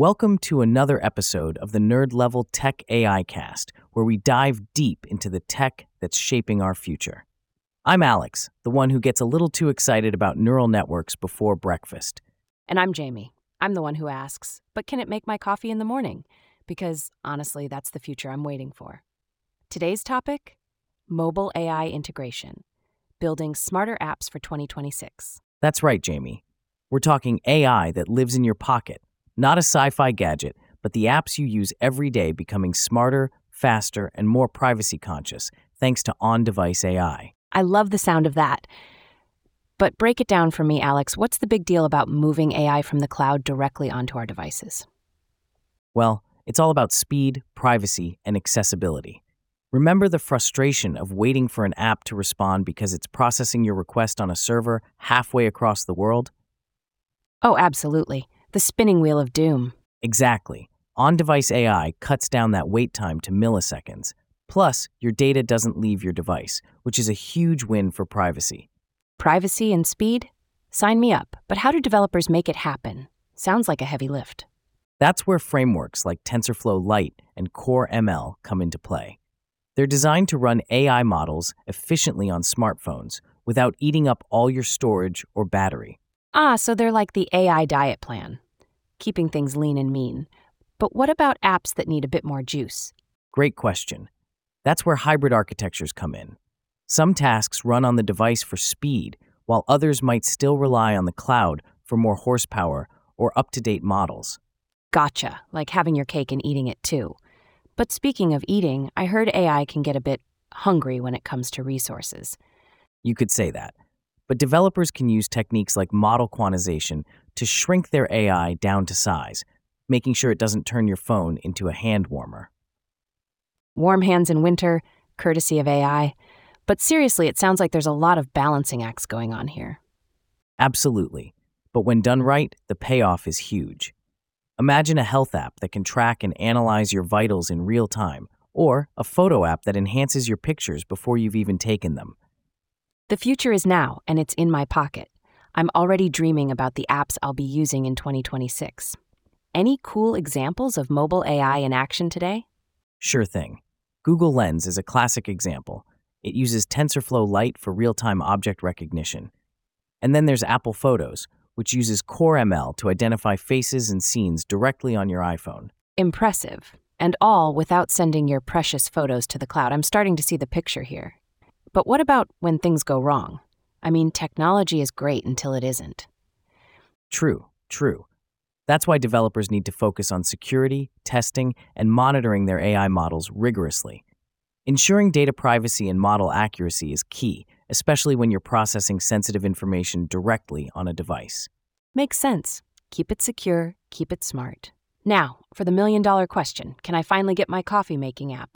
Welcome to another episode of the Nerd Level Tech AI Cast, where we dive deep into the tech that's shaping our future. I'm Alex, the one who gets a little too excited about neural networks before breakfast. And I'm Jamie. I'm the one who asks, but can it make my coffee in the morning? Because, honestly, that's the future I'm waiting for. Today's topic? Mobile AI integration. Building smarter apps for 2026. That's right, Jamie. We're talking AI that lives in your pocket, not a sci-fi gadget, but the apps you use every day becoming smarter, faster, and more privacy-conscious, thanks to on-device AI. I love the sound of that. But break it down for me, Alex. What's the big deal about moving AI from the cloud directly onto our devices? Well, it's all about speed, privacy, and accessibility. Remember the frustration of waiting for an app to respond because it's processing your request on a server halfway across the world? Oh, absolutely. The spinning wheel of doom. Exactly. On-device AI cuts down that wait time to milliseconds. Plus, your data doesn't leave your device, which is a huge win for privacy. Privacy and speed? Sign me up. But how do developers make it happen? Sounds like a heavy lift. That's where frameworks like TensorFlow Lite and Core ML come into play. They're designed to run AI models efficiently on smartphones without eating up all your storage or battery. So they're like the AI diet plan, keeping things lean and mean. But what about apps that need a bit more juice? Great question. That's where hybrid architectures come in. Some tasks run on the device for speed, while others might still rely on the cloud for more horsepower or up-to-date models. Gotcha, like having your cake and eating it too. But speaking of eating, I heard AI can get a bit hungry when it comes to resources. You could say that. But developers can use techniques like model quantization to shrink their AI down to size, making sure it doesn't turn your phone into a hand warmer. Warm hands in winter, courtesy of AI. But seriously, it sounds like there's a lot of balancing acts going on here. Absolutely. But when done right, the payoff is huge. Imagine a health app that can track and analyze your vitals in real time, or a photo app that enhances your pictures before you've even taken them. The future is now, and it's in my pocket. I'm already dreaming about the apps I'll be using in 2026. Any cool examples of mobile AI in action today? Sure thing. Google Lens is a classic example. It uses TensorFlow Lite for real-time object recognition. And then there's Apple Photos, which uses Core ML to identify faces and scenes directly on your iPhone. Impressive. And all without sending your precious photos to the cloud. I'm starting to see the picture here. But what about when things go wrong? I mean, technology is great until it isn't. True. That's why developers need to focus on security, testing, and monitoring their AI models rigorously. Ensuring data privacy and model accuracy is key, especially when you're processing sensitive information directly on a device. Makes sense. Keep it secure, keep it smart. Now, for the million-dollar question, can I finally get my coffee-making app?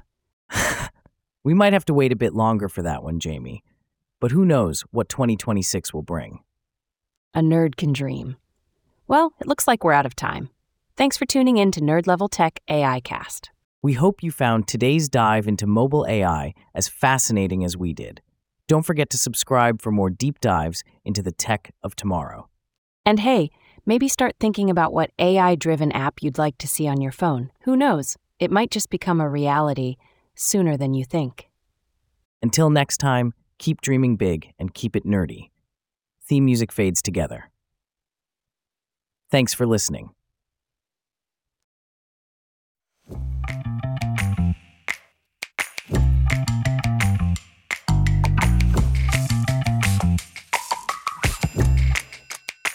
We might have to wait a bit longer for that one, Jamie. But who knows what 2026 will bring. A nerd can dream. Well, it looks like we're out of time. Thanks for tuning in to Nerd Level Tech AI Cast. We hope you found today's dive into mobile AI as fascinating as we did. Don't forget to subscribe for more deep dives into the tech of tomorrow. And hey, maybe start thinking about what AI-driven app you'd like to see on your phone. Who knows? It might just become a reality sooner than you think. Until next time, keep dreaming big and keep it nerdy. Theme music fades together. Thanks for listening.